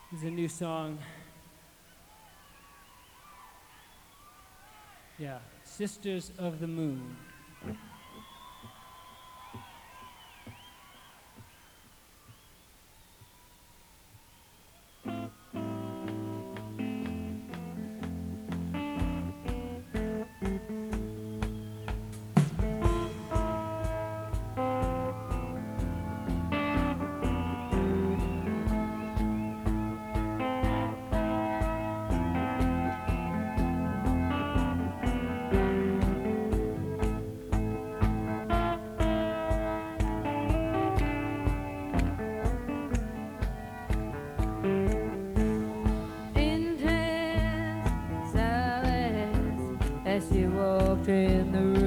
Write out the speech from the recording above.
This is a new song. Yeah, Sisters of the Moon. As she walked in the room,